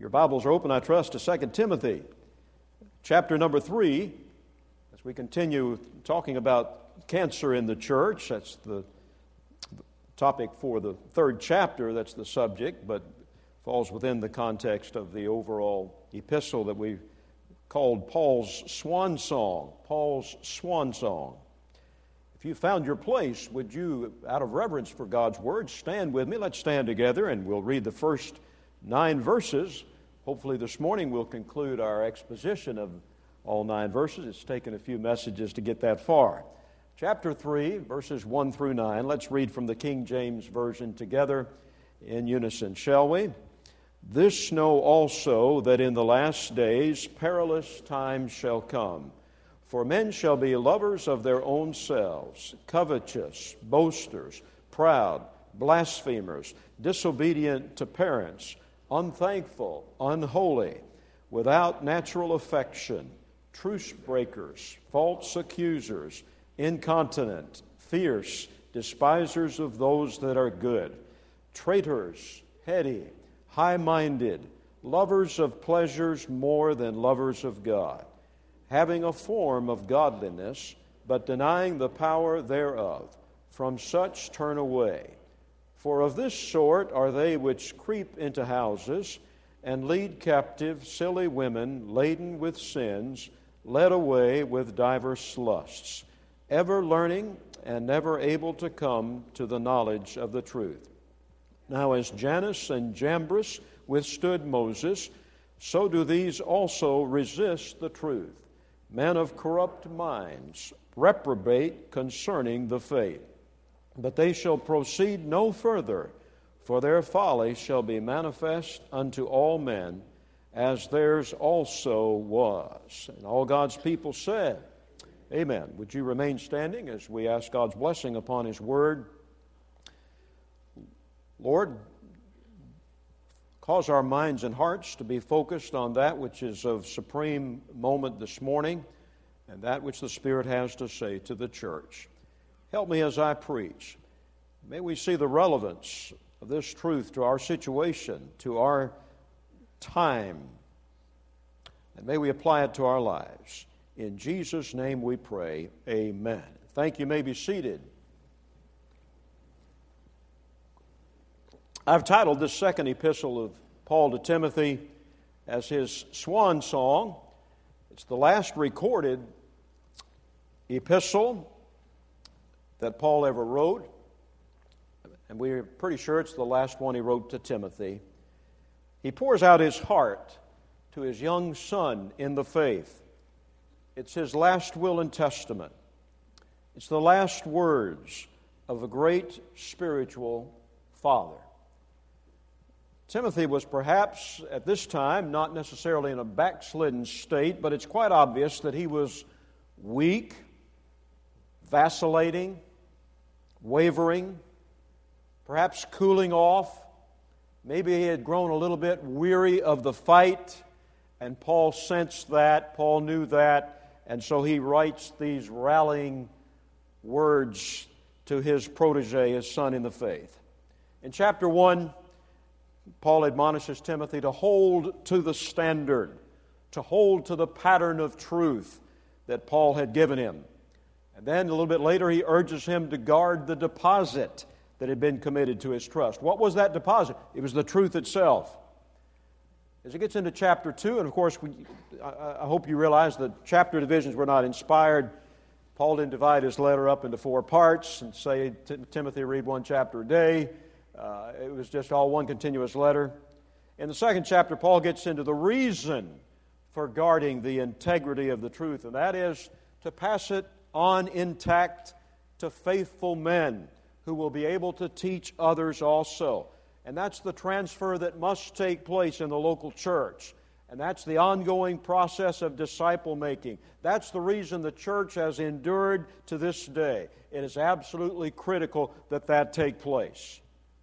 Your Bibles are open, I trust, to 2 Timothy, chapter number 3, as we continue talking about cancer in the church. That's the topic for the third chapter. That's the subject, but falls within the context of the overall epistle that we called Paul's Swan Song. Paul's Swan Song. If you found your place, would you, out of reverence for God's Word, stand with me? Let's stand together and we'll read the first 9 verses. Hopefully this morning we'll conclude our exposition of all 9 verses. It's taken a few messages to get that far. Chapter 3, verses 1 through 9. Let's read from the King James Version together in unison, shall we? This know also that in the last days perilous times shall come. For men shall be lovers of their own selves, covetous, boasters, proud, blasphemers, disobedient to parents, unthankful, unholy, without natural affection, truce breakers, false accusers, incontinent, fierce, despisers of those that are good, traitors, heady, high-minded, lovers of pleasures more than lovers of God, having a form of godliness, but denying the power thereof. From such turn away. For of this sort are they which creep into houses, and lead captive silly women laden with sins, led away with divers lusts, ever learning and never able to come to the knowledge of the truth. Now as Jannes and Jambres withstood Moses, so do these also resist the truth. Men of corrupt minds, reprobate concerning the faith. But they shall proceed no further, for their folly shall be manifest unto all men, as theirs also was. And all God's people said, Amen. Would you remain standing as we ask God's blessing upon His Word? Lord, cause our minds and hearts to be focused on that which is of supreme moment this morning and that which the Spirit has to say to the church. Help me as I preach. May we see the relevance of this truth to our situation, to our time, and may we apply it to our lives. In Jesus' name we pray, amen. Thank you. You may be seated. I've titled this second epistle of Paul to Timothy as his swan song. It's the last recorded epistle that Paul ever wrote, and we're pretty sure it's the last one he wrote to Timothy. He pours out his heart to his young son in the faith. It's his last will and testament. It's the last words of a great spiritual father. Timothy was perhaps at this time not necessarily in a backslidden state, but it's quite obvious that he was weak, vacillating, wavering, perhaps cooling off. Maybe he had grown a little bit weary of the fight, and Paul sensed that, Paul knew that, and so he writes these rallying words to his protege, his son in the faith. In chapter 1, Paul admonishes Timothy to hold to the standard, to hold to the pattern of truth that Paul had given him. And then a little bit later, he urges him to guard the deposit that had been committed to his trust. What was that deposit? It was the truth itself. As he gets into chapter 2, and of course, I hope you realize that chapter divisions were not inspired. Paul didn't divide his letter up into 4 parts and say, Timothy, read 1 chapter a day. It was just all one continuous letter. In the second chapter, Paul gets into the reason for guarding the integrity of the truth, and that is to pass it on intact to faithful men who will be able to teach others also. And that's the transfer that must take place in the local church. And that's the ongoing process of disciple making. That's the reason the church has endured to this day. It is absolutely critical that that take place.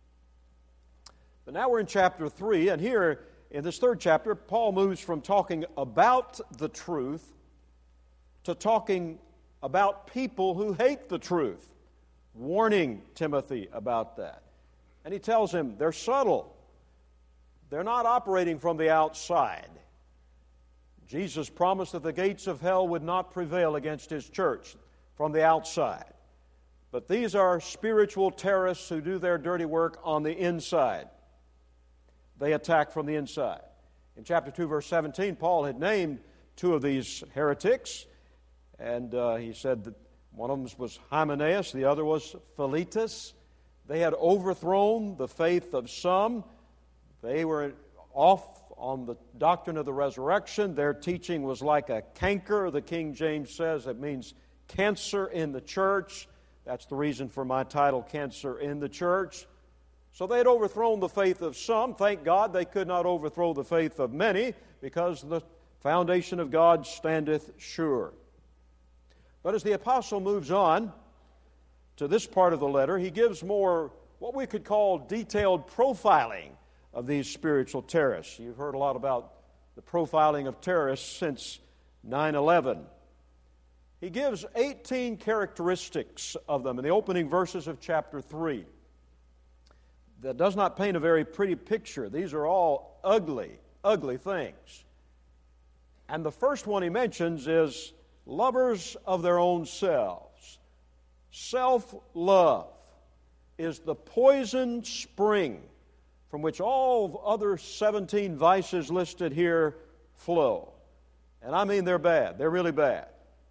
But now we're in chapter 3, and here in this third chapter, Paul moves from talking about the truth to talking about people who hate the truth, warning Timothy about that. And he tells him they're subtle. they're not operating from the outside. Jesus promised that the gates of hell would not prevail against His church from the outside. But these are spiritual terrorists who do their dirty work on the inside. They attack from the inside. In chapter 2, verse 17, Paul had named two of these heretics, and he said that one of them was Hymenaeus, the other was Philetus. They had overthrown the faith of some. They were off on the doctrine of the resurrection. Their teaching was like a canker, the King James says. It means cancer in the church. That's the reason for my title, Cancer in the Church. So they had overthrown the faith of some. Thank God they could not overthrow the faith of many, because the foundation of God standeth sure. But as the apostle moves on to this part of the letter, he gives more what we could call detailed profiling of these spiritual terrorists. You've heard a lot about the profiling of terrorists since 9/11. He gives 18 characteristics of them in the opening verses of chapter 3. That does not paint a very pretty picture. These are all ugly, ugly things. And the first one he mentions is lovers of their own selves. Self-love is the poison spring from which all other 17 vices listed here flow. And I mean they're bad. They're really bad.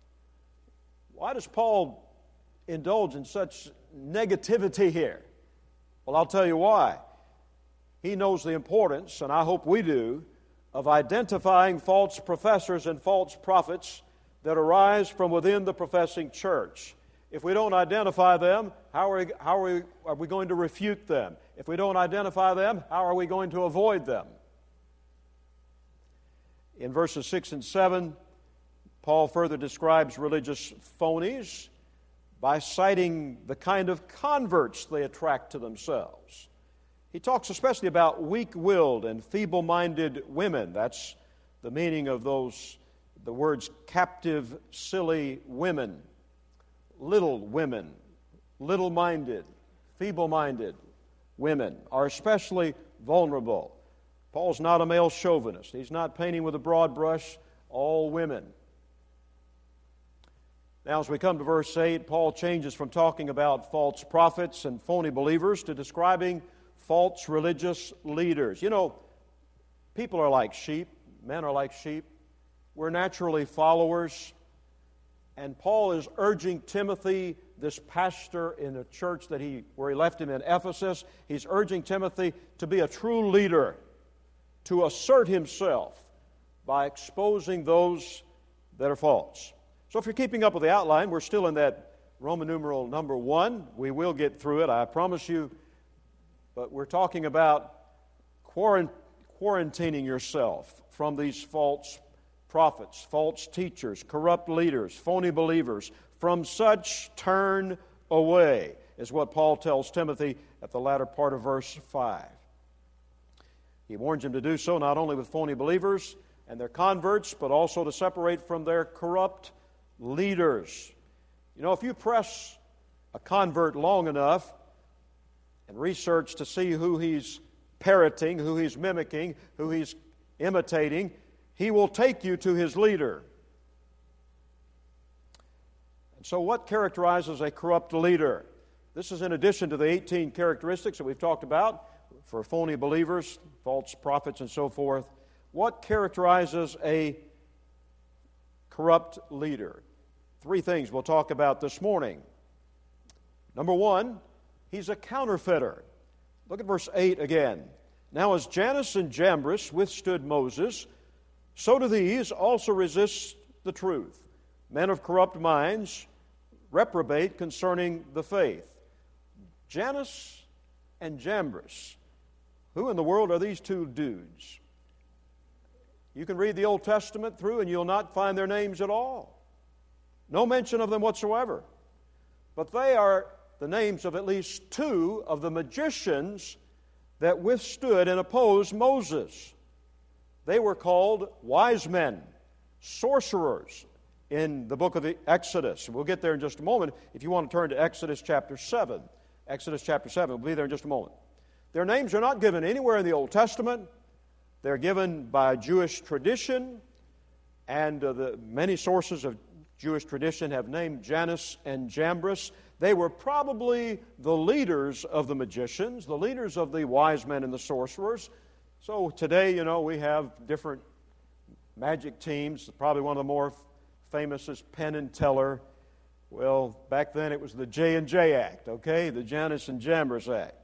Why does Paul indulge in such negativity here? Well, I'll tell you why. He knows the importance, and I hope we do, of identifying false professors and false prophets that arise from within the professing church. If we don't identify them, how are we going to refute them? If we don't identify them, how are we going to avoid them? In verses 6 and 7, Paul further describes religious phonies by citing the kind of converts they attract to themselves. He talks especially about weak-willed and feeble-minded women. That's the meaning of the words captive, silly women, little-minded, feeble-minded women are especially vulnerable. Paul's not a male chauvinist. He's not painting with a broad brush all women. Now, as we come to verse 8, Paul changes from talking about false prophets and phony believers to describing false religious leaders. You know, people are like sheep. Men are like sheep. We're naturally followers. And Paul is urging Timothy, this pastor in a church where he left him in Ephesus, he's urging Timothy to be a true leader, to assert himself by exposing those that are false. So if you're keeping up with the outline, we're still in that Roman numeral number 1. We will get through it, I promise you. But we're talking about quarantining yourself from these false prophets, false teachers, corrupt leaders, phony believers. From such turn away, is what Paul tells Timothy at the latter part of verse 5. He warns him to do so not only with phony believers and their converts, but also to separate from their corrupt leaders. You know, if you press a convert long enough and research to see who he's parroting, who he's mimicking, who he's imitating, he will take you to his leader. And so what characterizes a corrupt leader? This is in addition to the 18 characteristics that we've talked about for phony believers, false prophets, and so forth. What characterizes a corrupt leader? 3 things we'll talk about this morning. Number 1, he's a counterfeiter. Look at verse 8 again. Now as Jannes and Jambres withstood Moses, so do these also resist the truth. Men of corrupt minds reprobate concerning the faith. Jannes and Jambres. Who in the world are these two dudes? You can read the Old Testament through and you'll not find their names at all. No mention of them whatsoever. But they are the names of at least 2 of the magicians that withstood and opposed Moses. They were called wise men, sorcerers in the book of the Exodus. We'll get there in just a moment if you want to turn to Exodus chapter 7. Exodus chapter 7, we'll be there in just a moment. Their names are not given anywhere in the Old Testament. They're given by Jewish tradition, and the many sources of Jewish tradition have named Jannes and Jambres. They were probably the leaders of the magicians, the leaders of the wise men and the sorcerers. So today, we have different magic teams. Probably one of the more famous is Penn and Teller. Well, back then it was the J&J Act, okay? The Jannes and Jambres Act.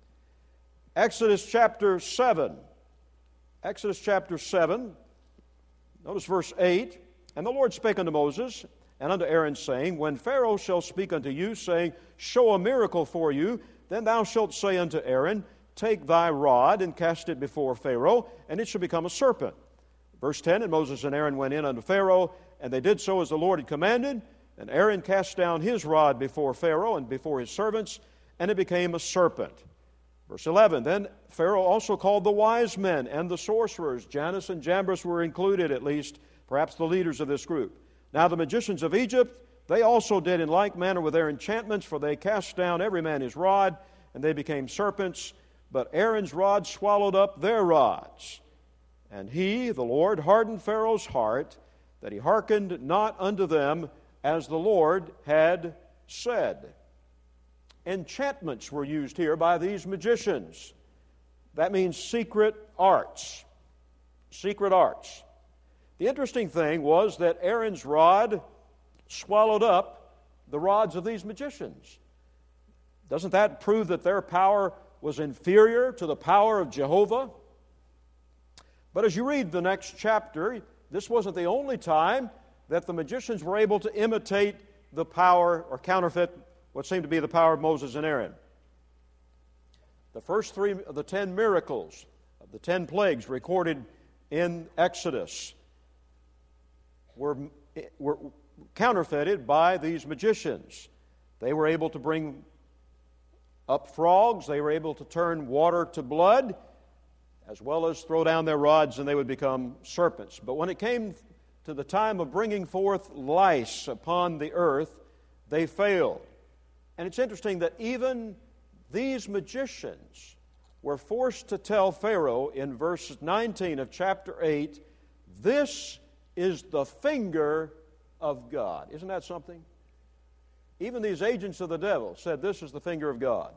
Exodus chapter 7. Exodus chapter 7. Notice verse 8. And the Lord spake unto Moses and unto Aaron, saying, When Pharaoh shall speak unto you, saying, Show a miracle for you, then thou shalt say unto Aaron, Take thy rod and cast it before Pharaoh, and it shall become a serpent. Verse 10, And Moses and Aaron went in unto Pharaoh, and they did so as the Lord had commanded. And Aaron cast down his rod before Pharaoh and before his servants, and it became a serpent. Verse 11, Then Pharaoh also called the wise men and the sorcerers. Jannes and Jambres were included, at least, perhaps the leaders of this group. Now the magicians of Egypt, they also did in like manner with their enchantments, for they cast down every man his rod, and they became serpents. But Aaron's rod swallowed up their rods. And he, the Lord, hardened Pharaoh's heart, that he hearkened not unto them, as the Lord had said. Enchantments were used here by these magicians. That means secret arts. Secret arts. The interesting thing was that Aaron's rod swallowed up the rods of these magicians. Doesn't that prove that their power was inferior to the power of Jehovah? But as you read the next chapter, this wasn't the only time that the magicians were able to imitate the power or counterfeit what seemed to be the power of Moses and Aaron. The first 3 of the 10 miracles of the 10 plagues recorded in Exodus were counterfeited by these magicians. They were able to bring up frogs. They were able to turn water to blood, as well as throw down their rods and they would become serpents. But when it came to the time of bringing forth lice upon the earth, they failed. And it's interesting that even these magicians were forced to tell Pharaoh in verse 19 of chapter 8, this is the finger of God. Isn't that something? Even these agents of the devil said this is the finger of God.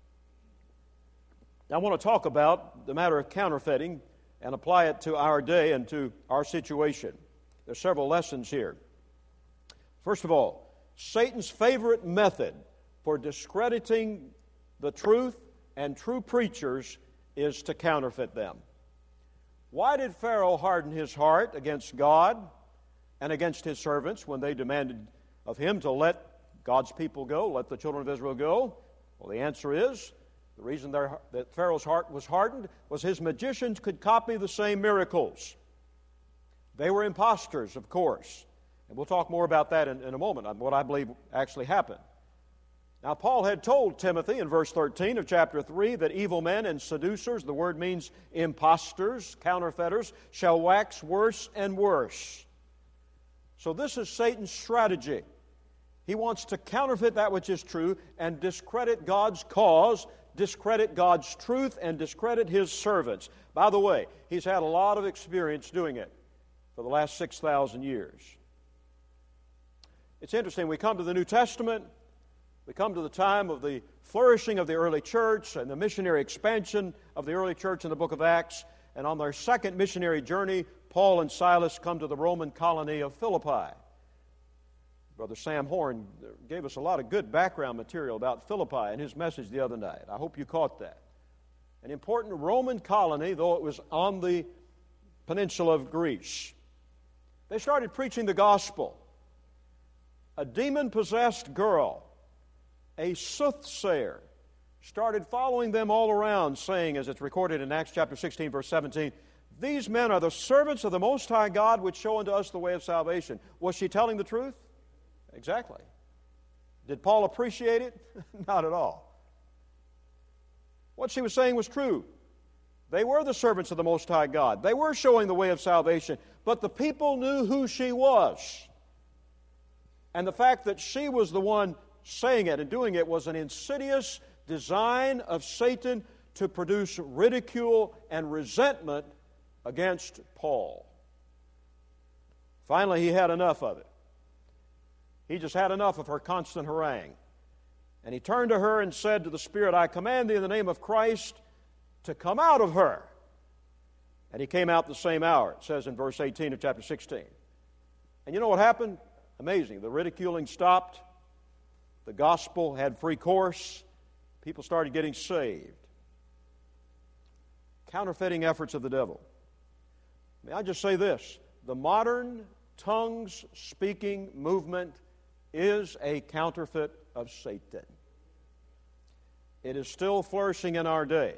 Now, I want to talk about the matter of counterfeiting and apply it to our day and to our situation. There's several lessons here. First of all, Satan's favorite method for discrediting the truth and true preachers is to counterfeit them. Why did Pharaoh harden his heart against God and against his servants when they demanded of him to let God's people go, let the children of Israel go? Well, the answer is, the reason that Pharaoh's heart was hardened was his magicians could copy the same miracles. They were imposters, of course. And we'll talk more about that in a moment, what I believe actually happened. Now, Paul had told Timothy in verse 13 of chapter 3 that evil men and seducers, the word means impostors, counterfeiters, shall wax worse and worse. So this is Satan's strategy. He wants to counterfeit that which is true and discredit God's cause, discredit God's truth, and discredit His servants. By the way, he's had a lot of experience doing it for the last 6,000 years. It's interesting, we come to the New Testament, we come to the time of the flourishing of the early church and the missionary expansion of the early church in the book of Acts, and on their second missionary journey, Paul and Silas come to the Roman colony of Philippi. Brother Sam Horn gave us a lot of good background material about Philippi in his message the other night. I hope you caught that. An important Roman colony, though it was on the peninsula of Greece. They started preaching the gospel. A demon-possessed girl, a soothsayer, started following them all around, saying, as it's recorded in Acts chapter 16, verse 17, these men are the servants of the Most High God, which show unto us the way of salvation. Was she telling the truth? Exactly. Did Paul appreciate it? Not at all. What she was saying was true. They were the servants of the Most High God. They were showing the way of salvation. But the people knew who she was. And the fact that she was the one saying it and doing it was an insidious design of Satan to produce ridicule and resentment against Paul. Finally, he had enough of it. He just had enough of her constant harangue. And he turned to her and said to the Spirit, I command thee in the name of Christ to come out of her. And he came out the same hour, it says in verse 18 of chapter 16. And you know what happened? Amazing. The ridiculing stopped. The gospel had free course. People started getting saved. Counterfeiting efforts of the devil. May I just say this? The modern tongues-speaking movement is a counterfeit of Satan. It is still flourishing in our day.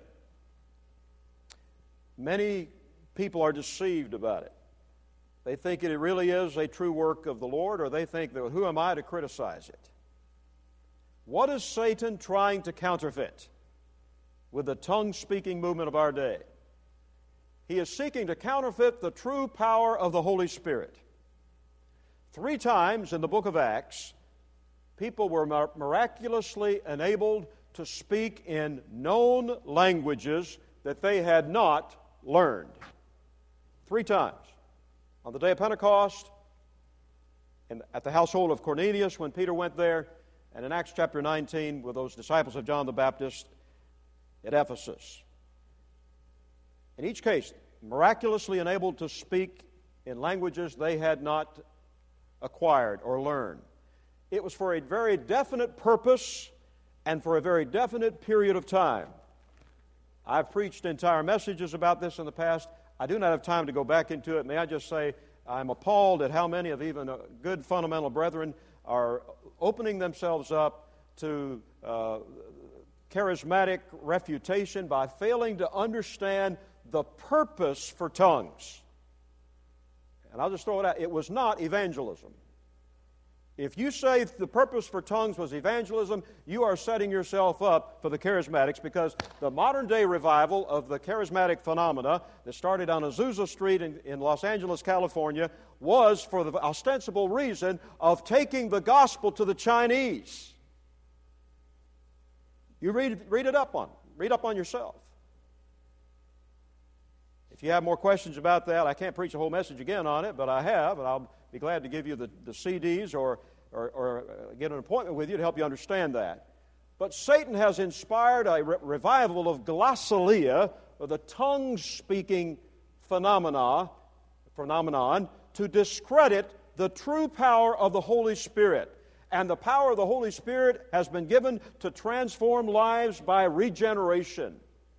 Many people are deceived about it. They think it really is a true work of the Lord, or they think that who am I to criticize it? What is Satan trying to counterfeit with the tongue-speaking movement of our day? He is seeking to counterfeit the true power of the Holy Spirit. 3 times in the book of Acts, people were miraculously enabled to speak in known languages that they had not learned. 3 times. On the day of Pentecost, and at the household of Cornelius when Peter went there, and in Acts chapter 19 with those disciples of John the Baptist at Ephesus. In each case, miraculously enabled to speak in languages they had not acquired or learned. It was for a very definite purpose and for a very definite period of time. I've preached entire messages about this in the past. I do not have time to go back into it. May I just say, I'm appalled at how many of even good fundamental brethren are opening themselves up to charismatic refutation by failing to understand the purpose for tongues. And I'll just throw it out. It was not evangelism. If you say the purpose for tongues was evangelism, you are setting yourself up for the charismatics, because the modern day revival of the charismatic phenomena that started on Azusa Street in Los Angeles, California, was for the ostensible reason of taking the gospel to the Chinese. You read up on yourself. If you have more questions about that, I can't preach a whole message again on it, but I have, and I'll be glad to give you the CDs or get an appointment with you to help you understand that. But Satan has inspired a revival of glossolalia, or the tongue-speaking phenomenon, to discredit the true power of the Holy Spirit. And the power of the Holy Spirit has been given to transform lives by regeneration.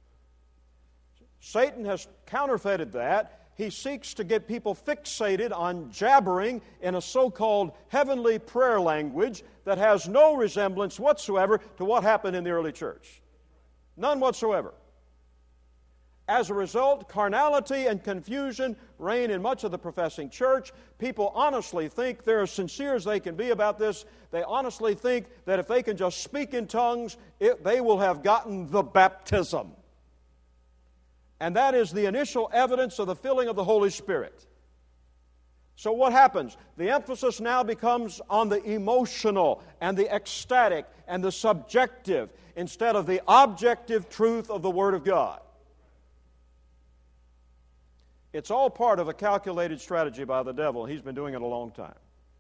Satan has counterfeited that. He seeks to get people fixated on jabbering in a so-called heavenly prayer language that has no resemblance whatsoever to what happened in the early church. None whatsoever. As a result, carnality and confusion reign in much of the professing church. People honestly think they're as sincere as they can be about this. They honestly think that if they can just speak in tongues, they will have gotten the baptism. And that is the initial evidence of the filling of the Holy Spirit. So what happens? The emphasis now becomes on the emotional and the ecstatic and the subjective instead of the objective truth of the Word of God. It's all part of a calculated strategy by the devil. He's been doing it a long time.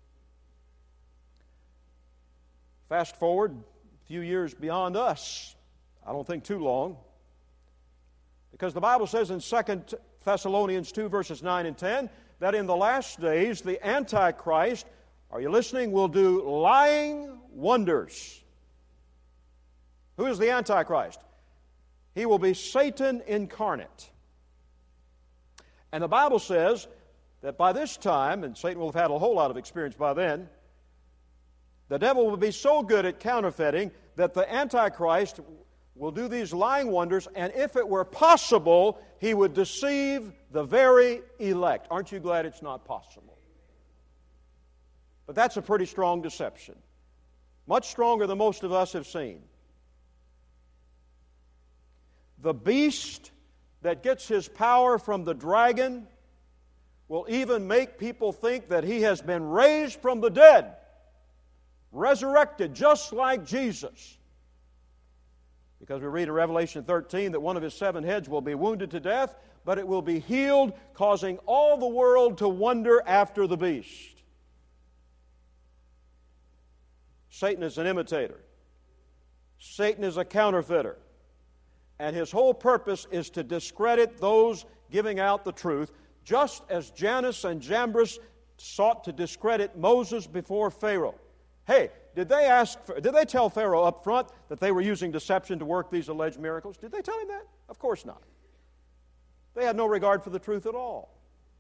Fast forward a few years beyond us. I don't think too long. Because the Bible says in 2 Thessalonians 2, verses 9 and 10, that in the last days the Antichrist, are you listening, will do lying wonders. Who is the Antichrist? He will be Satan incarnate. And the Bible says that by this time, and Satan will have had a whole lot of experience by then, the devil will be so good at counterfeiting that the Antichrist will do these lying wonders, and if it were possible, he would deceive the very elect. Aren't you glad it's not possible? But that's a pretty strong deception. Much stronger than most of us have seen. The beast that gets his power from the dragon will even make people think that he has been raised from the dead, resurrected just like Jesus. Because we read in Revelation 13 that one of his 7 heads will be wounded to death, but it will be healed, causing all the world to wonder after the beast. Satan is an imitator. Satan is a counterfeiter. And his whole purpose is to discredit those giving out the truth, just as Jannes and Jambres sought to discredit Moses before Pharaoh. Hey, did they tell Pharaoh up front that they were using deception to work these alleged miracles? Did they tell him that? Of course not. They had no regard for the truth at all.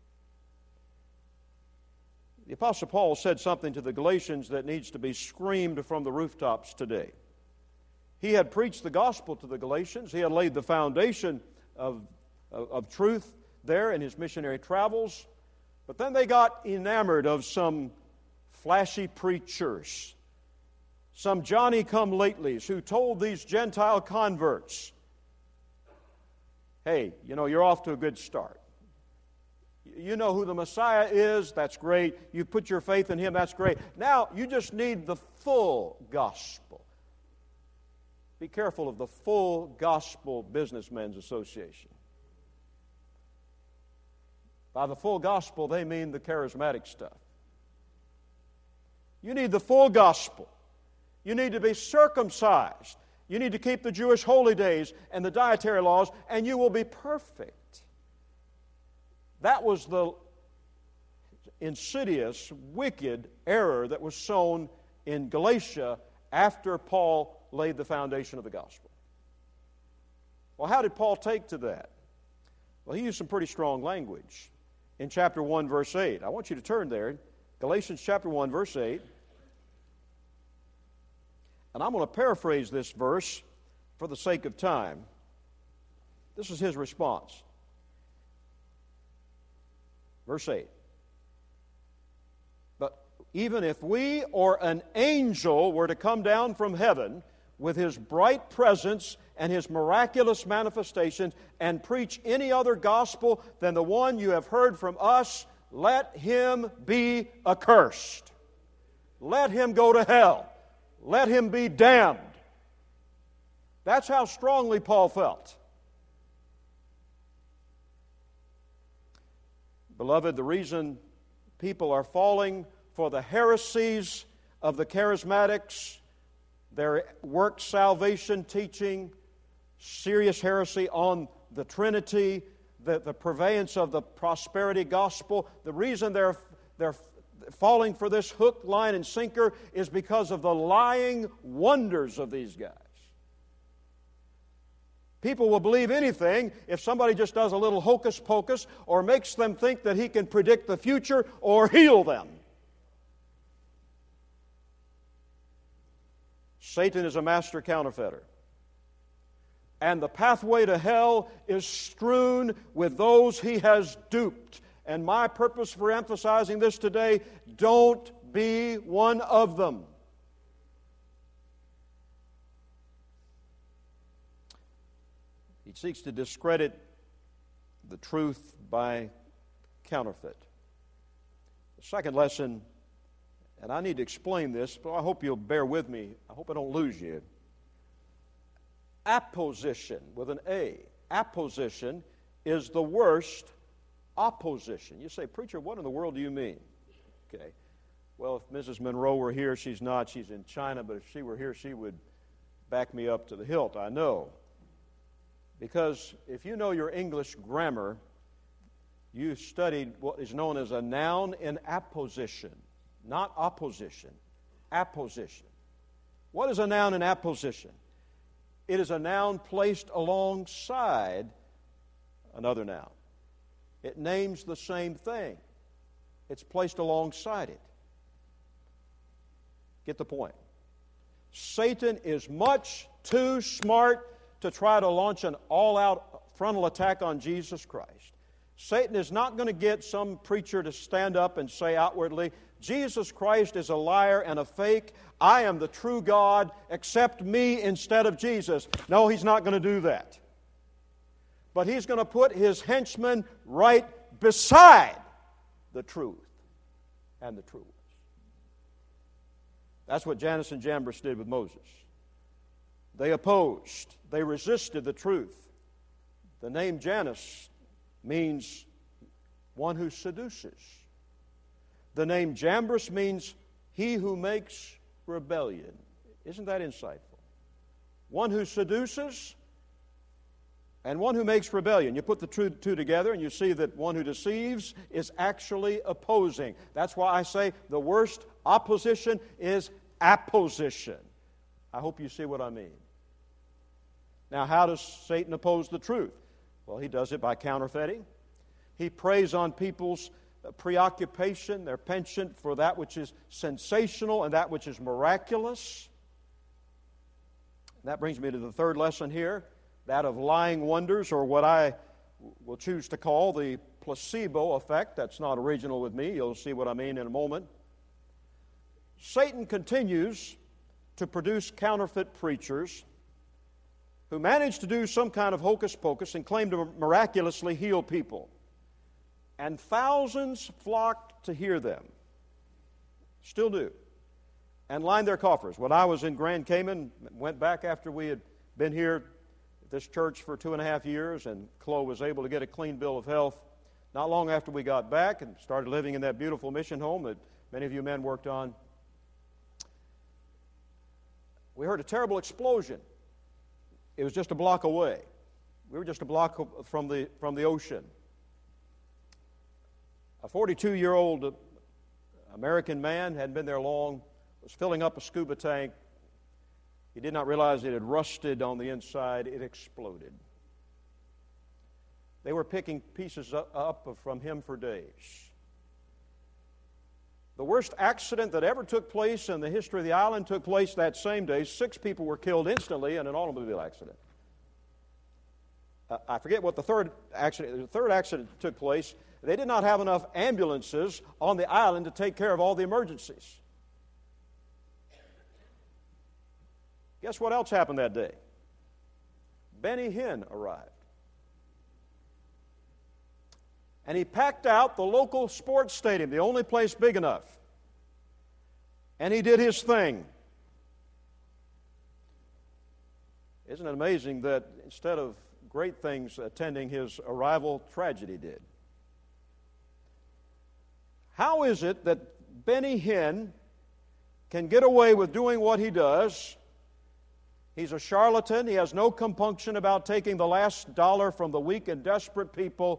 The Apostle Paul said something to the Galatians that needs to be screamed from the rooftops today. He had preached the gospel to the Galatians. He had laid the foundation of truth there in his missionary travels. But then they got enamored of some flashy preachers, some Johnny-come-latelys who told these Gentile converts, hey, you're off to a good start. You know who the Messiah is, that's great. You put your faith in Him, that's great. Now, you just need the full gospel. Be careful of the full gospel businessmen's association. By the full gospel, they mean the charismatic stuff. You need the full gospel. You need to be circumcised. You need to keep the Jewish holy days and the dietary laws, and you will be perfect. That was the insidious, wicked error that was sown in Galatia after Paul laid the foundation of the gospel. Well, how did Paul take to that? Well, he used some pretty strong language. In chapter 1, verse 8. I want you to turn there. Galatians chapter 1, verse 8. And I'm going to paraphrase this verse for the sake of time. This is his response. Verse 8. But even if we or an angel were to come down from heaven with his bright presence and his miraculous manifestations and preach any other gospel than the one you have heard from us, let him be accursed. Let him go to hell. Let him be damned. That's how strongly Paul felt. Beloved, the reason people are falling for the heresies of the charismatics, their works salvation teaching, serious heresy on the Trinity, the purveyance of the prosperity gospel, the reason they're falling for this hook, line, and sinker is because of the lying wonders of these guys. People will believe anything if somebody just does a little hocus pocus or makes them think that he can predict the future or heal them. Satan is a master counterfeiter. And the pathway to hell is strewn with those he has duped. And my purpose for emphasizing this today, don't be one of them. He seeks to discredit the truth by counterfeit. The second lesson, and I need to explain this, but I hope you'll bear with me. I hope I don't lose you. Apposition with an A. Apposition is the worst opposition. You say, preacher, what in the world do you mean? Okay. Well, if Mrs. Monroe were here, she's not. She's in China, but if she were here, she would back me up to the hilt, I know. Because if you know your English grammar, you studied what is known as a noun in apposition, not opposition, apposition. What is a noun in apposition? It is a noun placed alongside another noun. It names the same thing. It's placed alongside it. Get the point. Satan is much too smart to try to launch an all-out frontal attack on Jesus Christ. Satan is not going to get some preacher to stand up and say outwardly, Jesus Christ is a liar and a fake. I am the true God. Accept me instead of Jesus. No, he's not going to do that. But he's going to put his henchmen right beside the truth and the true ones. That's what Jannes and Jambres did with Moses. They opposed. They resisted the truth. The name Jannes means one who seduces. The name Jambres means he who makes rebellion. Isn't that insightful? One who seduces and one who makes rebellion. You put the two together and you see that one who deceives is actually opposing. That's why I say the worst opposition is apposition. I hope you see what I mean. Now, how does Satan oppose the truth? Well, he does it by counterfeiting. He preys on people's preoccupation, their penchant for that which is sensational and that which is miraculous. That brings me to the third lesson here, that of lying wonders, or what I will choose to call the placebo effect. That's not original with me. You'll see what I mean in a moment. Satan continues to produce counterfeit preachers who manage to do some kind of hocus pocus and claim to miraculously heal people. And thousands flock to hear them. Still do. And line their coffers. When I was in Grand Cayman, went back after we had been here at this church for 2.5 years, and Chloe was able to get a clean bill of health not long after we got back and started living in that beautiful mission home that many of you men worked on. We heard a terrible explosion. It was just a block away. We were just a block from the ocean. A 42-year-old American man, hadn't been there long, was filling up a scuba tank. He did not realize it had rusted on the inside. It exploded. They were picking pieces up from him for days. The worst accident that ever took place in the history of the island took place that same day. 6 people were killed instantly in an automobile accident. I forget what the third accident took place. They did not have enough ambulances on the island to take care of all the emergencies. Guess what else happened that day? Benny Hinn arrived. And he packed out the local sports stadium, the only place big enough. And he did his thing. Isn't it amazing that instead of great things attending his arrival, tragedy did? How is it that Benny Hinn can get away with doing what he does? He's a charlatan. He has no compunction about taking the last dollar from the weak and desperate people,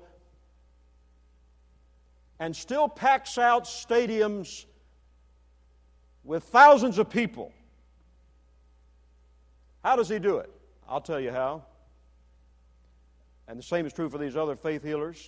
and still packs out stadiums with thousands of people. How does he do it? I'll tell you how. And the same is true for these other faith healers.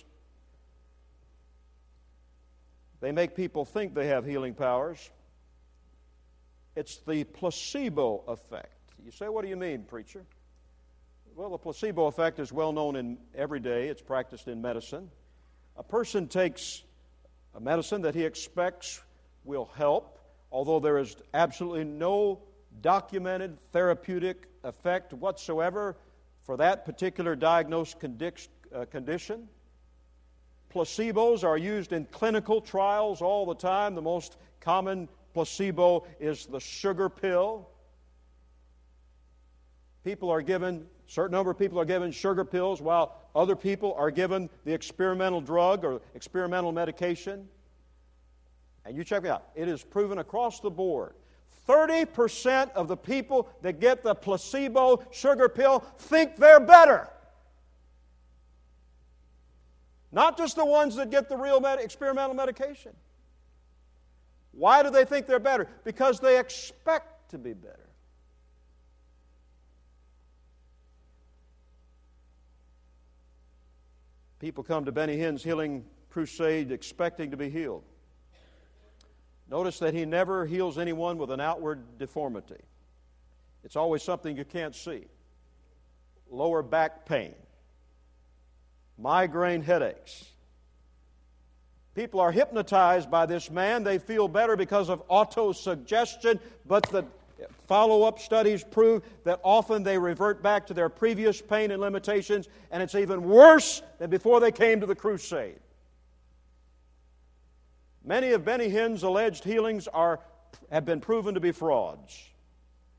They make people think they have healing powers. It's the placebo effect. You say, what do you mean, preacher? Well, the placebo effect is well known in every day. It's practiced in medicine. A person takes a medicine that he expects will help, although there is absolutely no documented therapeutic effect whatsoever for that particular diagnosed condition. Placebos are used in clinical trials all the time. The most common placebo is the sugar pill. A certain number of people are given sugar pills while other people are given the experimental drug or experimental medication. And you check it out. It is proven across the board. 30% of the people that get the placebo sugar pill think they're better. Not just the ones that get the real experimental medication. Why do they think they're better? Because they expect to be better. People come to Benny Hinn's healing crusade expecting to be healed. Notice that he never heals anyone with an outward deformity. It's always something you can't see. Lower back pain, migraine headaches. People are hypnotized by this man. They feel better because of autosuggestion, but the follow-up studies prove that often they revert back to their previous pain and limitations, and it's even worse than before they came to the crusade. Many of Benny Hinn's alleged healings have been proven to be frauds.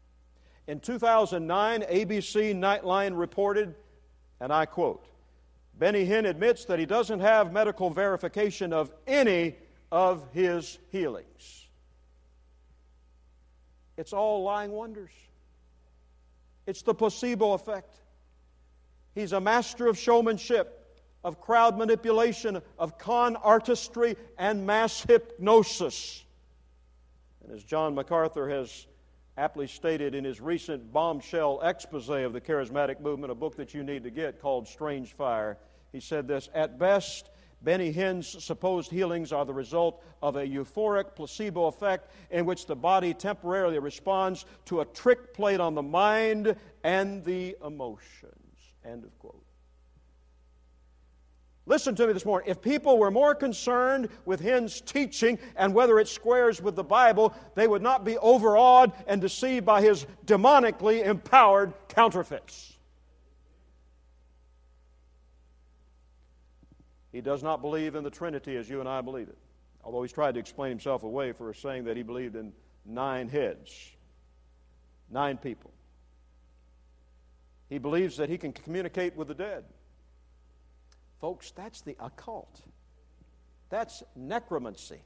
In 2009, ABC Nightline reported, and I quote, Benny Hinn admits that he doesn't have medical verification of any of his healings. It's all lying wonders. It's the placebo effect. He's a master of showmanship, of crowd manipulation, of con artistry, and mass hypnosis. And as John MacArthur has aptly stated in his recent bombshell expose of the charismatic movement, a book that you need to get called Strange Fire, he said this: at best, Benny Hinn's supposed healings are the result of a euphoric placebo effect in which the body temporarily responds to a trick played on the mind and the emotions. End of quote. Listen to me this morning. If people were more concerned with Hinn's teaching and whether it squares with the Bible, they would not be overawed and deceived by his demonically empowered counterfeits. He does not believe in the Trinity as you and I believe it, although he's tried to explain himself away for saying that he believed in 9 heads, 9 people. He believes that he can communicate with the dead. Folks, that's the occult. That's necromancy.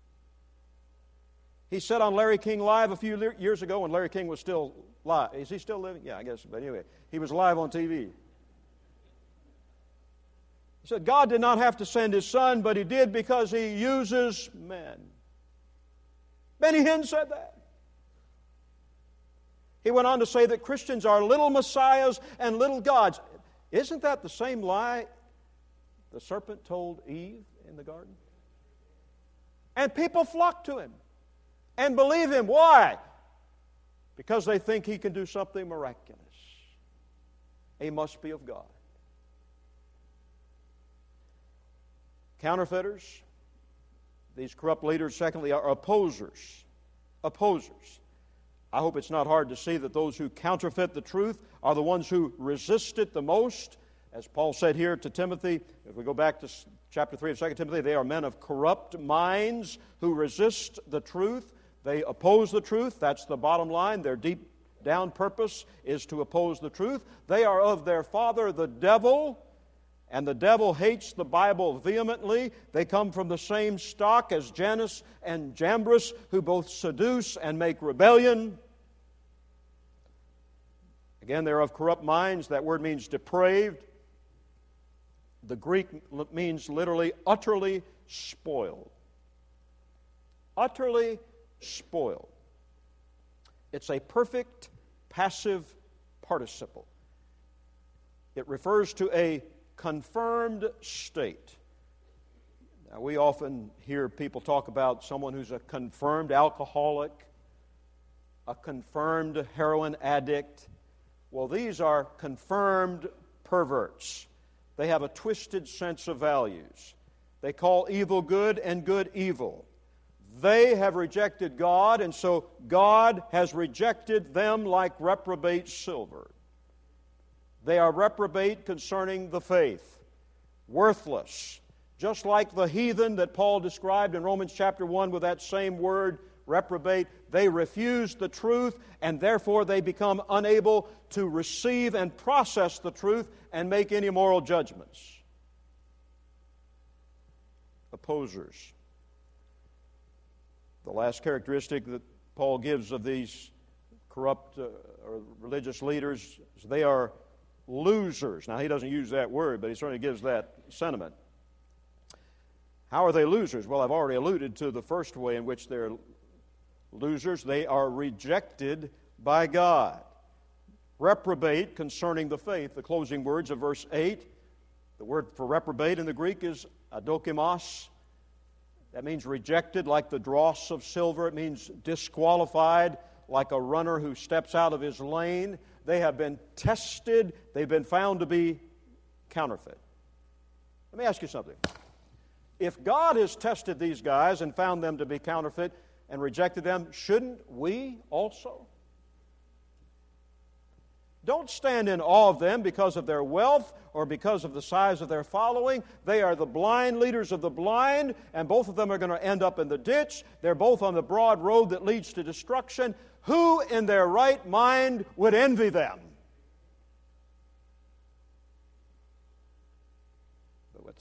He said on Larry King Live a few years ago, when Larry King was still live. Is he still living? Yeah, I guess. But anyway, he was live on TV. He said, God did not have to send His Son, but He did because He uses men. Benny Hinn said that. He went on to say that Christians are little messiahs and little gods. Isn't that the same lie the serpent told Eve in the garden? And people flock to him and believe him. Why? Because they think he can do something miraculous. He must be of God. Counterfeiters, these corrupt leaders, secondly, are opposers. Opposers. I hope it's not hard to see that those who counterfeit the truth are the ones who resist it the most. As Paul said here to Timothy, if we go back to chapter 3 of 2 Timothy, they are men of corrupt minds who resist the truth. They oppose the truth. That's the bottom line. Their deep down purpose is to oppose the truth. They are of their father, the devil, and the devil hates the Bible vehemently. They come from the same stock as Jannes and Jambres, who both seduce and make rebellion. Again, they're of corrupt minds. That word means depraved. The Greek means literally utterly spoiled. Utterly spoiled. It's a perfect passive participle. It refers to a confirmed state. Now, we often hear people talk about someone who's a confirmed alcoholic, a confirmed heroin addict. Well, these are confirmed perverts. They have a twisted sense of values. They call evil good and good evil. They have rejected God, and so God has rejected them like reprobate silver. They are reprobate concerning the faith, worthless, just like the heathen that Paul described in Romans chapter 1 with that same word, reprobate. They refuse the truth, and therefore they become unable to receive and process the truth and make any moral judgments. Opposers. The last characteristic that Paul gives of these corrupt or religious leaders is they are losers. Now, he doesn't use that word, but he certainly gives that sentiment. How are they losers? Well, I've already alluded to the first way in which they're losers. They are rejected by God. Reprobate concerning the faith. The closing words of verse 8. The word for reprobate in the Greek is adokimos. That means rejected, like the dross of silver. It means disqualified, like a runner who steps out of his lane. They have been tested. They've been found to be counterfeit. Let me ask you something. If God has tested these guys and found them to be counterfeit and rejected them, shouldn't we also? Don't stand in awe of them because of their wealth or because of the size of their following. They are the blind leaders of the blind, and both of them are going to end up in the ditch. They're both on the broad road that leads to destruction. Who in their right mind would envy them?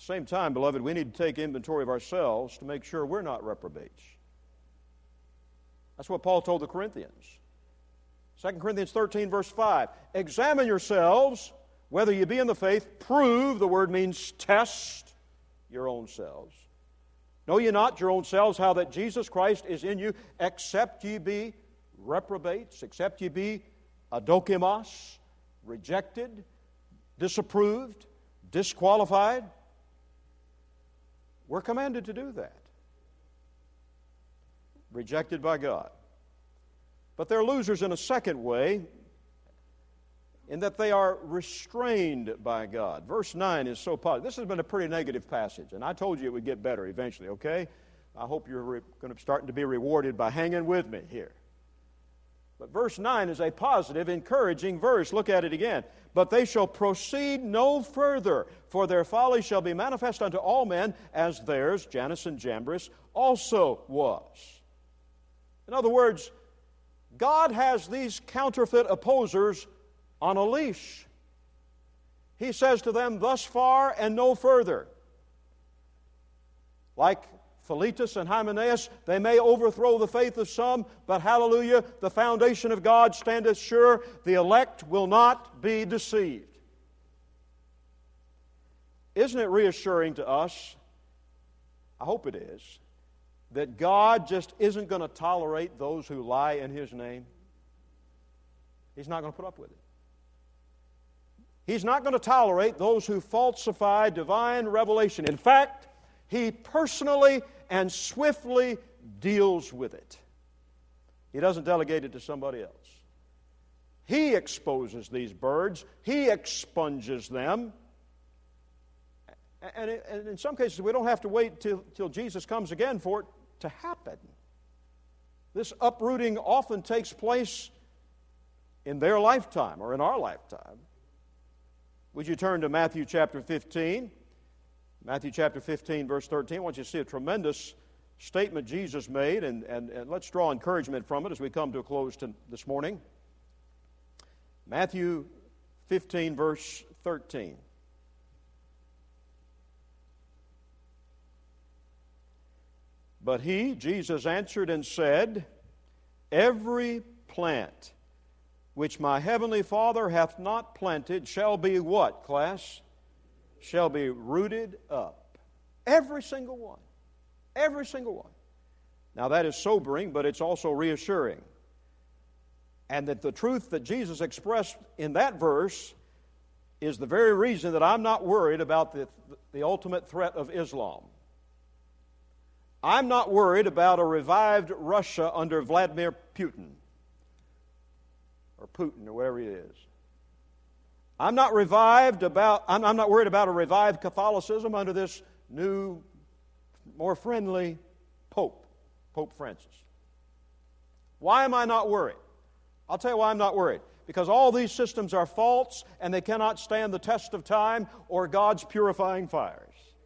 the same time, beloved, we need to take inventory of ourselves to make sure we're not reprobates. That's what Paul told the Corinthians. 2 Corinthians 13, verse 5. Examine yourselves whether you be in the faith. Prove, the word means test your own selves. Know ye not your own selves how that Jesus Christ is in you, except ye be reprobates, except ye be adokimos, rejected, disapproved, disqualified. We're commanded to do that. Rejected by God. But they're losers in a second way, in that they are restrained by God. Verse 9 is so positive. This has been a pretty negative passage, and I told you it would get better eventually, okay? I hope you're going to start to be rewarded by hanging with me here. But verse 9 is a positive, encouraging verse. Look at it again. But they shall proceed no further, for their folly shall be manifest unto all men, as theirs, Jannes and Jambres, also was. In other words, God has these counterfeit opposers on a leash. He says to them, thus far and no further. Like Philetus and Hymenaeus, they may overthrow the faith of some, but hallelujah, the foundation of God standeth sure, the elect will not be deceived. Isn't it reassuring to us, I hope it is, that God just isn't going to tolerate those who lie in His name? He's not going to put up with it. He's not going to tolerate those who falsify divine revelation. In fact, He personally and swiftly deals with it. He doesn't delegate it to somebody else. He exposes these birds. He expunges them. And in some cases, we don't have to wait till Jesus comes again for it to happen. This uprooting often takes place in their lifetime or in our lifetime. Would you turn to Matthew chapter 15? Matthew chapter 15, verse 13. I want you to see a tremendous statement Jesus made, and let's draw encouragement from it as we come to a close this morning. Matthew 15, verse 13. But he, Jesus, answered and said, every plant which my heavenly Father hath not planted shall be what, class? Shall be rooted up. Every single one. Every single one. Now that is sobering, but it's also reassuring. And that the truth that Jesus expressed in that verse is the very reason that I'm not worried about the ultimate threat of Islam. I'm not worried about a revived Russia under Vladimir Putin, or Putin, or whatever it is. I'm not worried about a revived Catholicism under this new, more friendly Pope Francis. Why am I not worried? I'll tell you why I'm not worried. Because all these systems are false, and they cannot stand the test of time or God's purifying fires.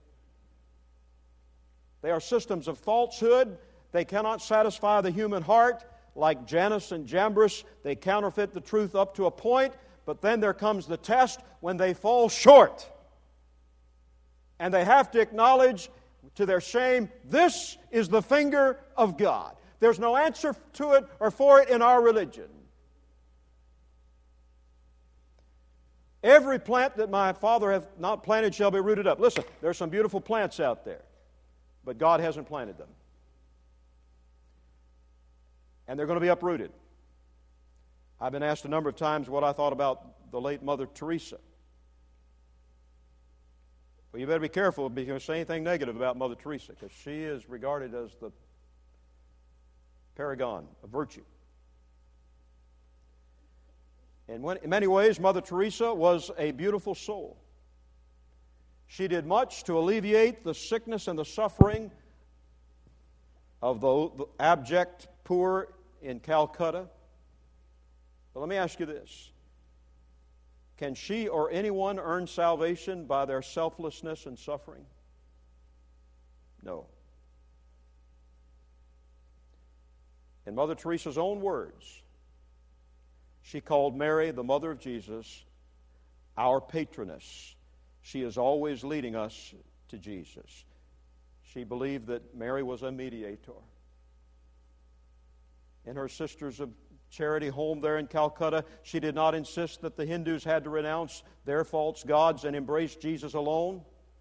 They are systems of falsehood. They cannot satisfy the human heart. Like Jannes and Jambres, they counterfeit the truth up to a point, but then there comes the test when they fall short. And they have to acknowledge to their shame, this is the finger of God. There's no answer to it or for it in our religion. Every plant that my Father hath not planted shall be rooted up. Listen, there's some beautiful plants out there, but God hasn't planted them. And they're going to be uprooted. I've been asked a number of times what I thought about the late Mother Teresa. Well, you better be careful if you say anything negative about Mother Teresa, because she is regarded as the paragon of virtue. And in many ways, Mother Teresa was a beautiful soul. She did much to alleviate the sickness and the suffering of the abject poor in Calcutta. But let me ask you this. Can she or anyone earn salvation by their selflessness and suffering? No. In Mother Teresa's own words, she called Mary, the mother of Jesus, our patroness. She is always leading us to Jesus. She believed that Mary was a mediator. In her Sisters of Charity home there in Calcutta, she did not insist that the Hindus had to renounce their false gods and embrace Jesus alone.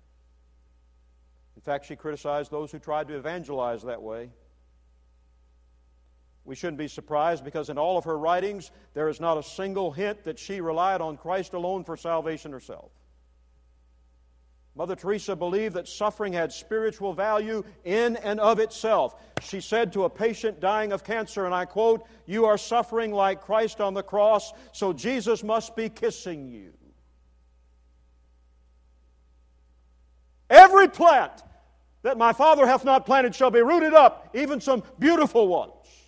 In fact, she criticized those who tried to evangelize that way. We shouldn't be surprised because in all of her writings, there is not a single hint that she relied on Christ alone for salvation herself. Mother Teresa believed that suffering had spiritual value in and of itself. She said to a patient dying of cancer, and I quote, "You are suffering like Christ on the cross, so Jesus must be kissing you." Every plant that my Father hath not planted shall be rooted up, even some beautiful ones.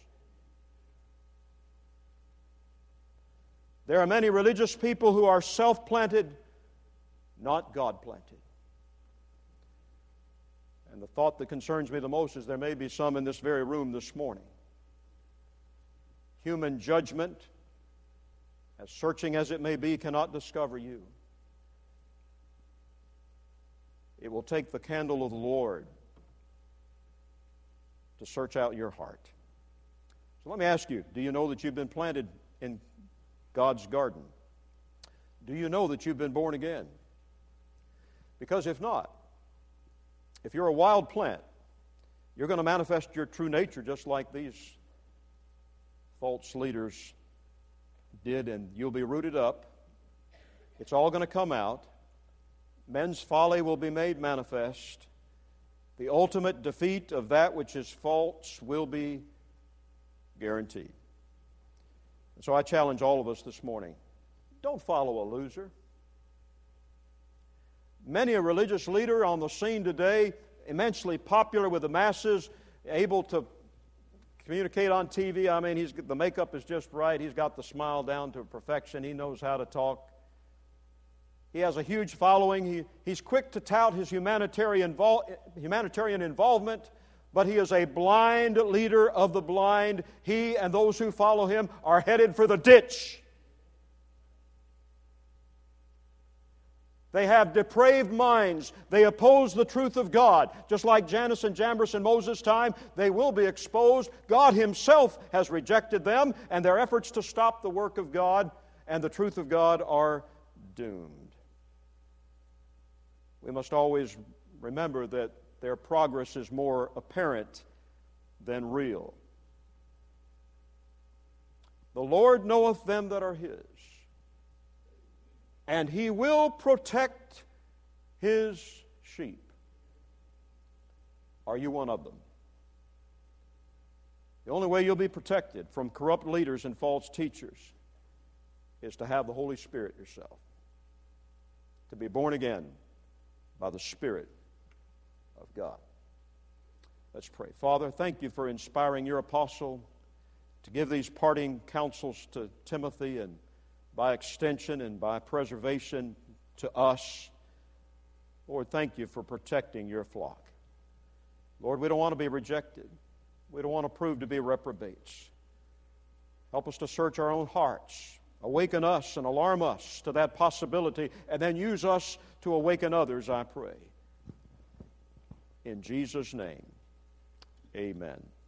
There are many religious people who are self-planted, not God-planted. And the thought that concerns me the most is there may be some in this very room this morning. Human judgment, as searching as it may be, cannot discover you. It will take the candle of the Lord to search out your heart. So let me ask you, do you know that you've been planted in God's garden? Do you know that you've been born again? Because if not, if you're a wild plant, you're going to manifest your true nature just like these false leaders did, and you'll be rooted up. It's all going to come out. Men's folly will be made manifest. The ultimate defeat of that which is false will be guaranteed. And so I challenge all of us this morning, don't follow a loser. Many a religious leader on the scene today, immensely popular with the masses, able to communicate on TV. I mean, the makeup is just right. He's got the smile down to perfection. He knows how to talk. He has a huge following. He's quick to tout his humanitarian involvement, but he is a blind leader of the blind. He and those who follow him are headed for the ditch. They have depraved minds. They oppose the truth of God. Just like Jannes and Jambres in Moses' time, they will be exposed. God Himself has rejected them, and their efforts to stop the work of God and the truth of God are doomed. We must always remember that their progress is more apparent than real. The Lord knoweth them that are His, and He will protect His sheep. Are you one of them? The only way you'll be protected from corrupt leaders and false teachers is to have the Holy Spirit yourself, to be born again by the Spirit of God. Let's pray. Father, thank you for inspiring your apostle to give these parting counsels to Timothy, and by extension and by preservation to us. Lord, thank you for protecting your flock. Lord, we don't want to be rejected. We don't want to prove to be reprobates. Help us to search our own hearts. Awaken us and alarm us to that possibility, and then use us to awaken others, I pray. In Jesus' name, amen.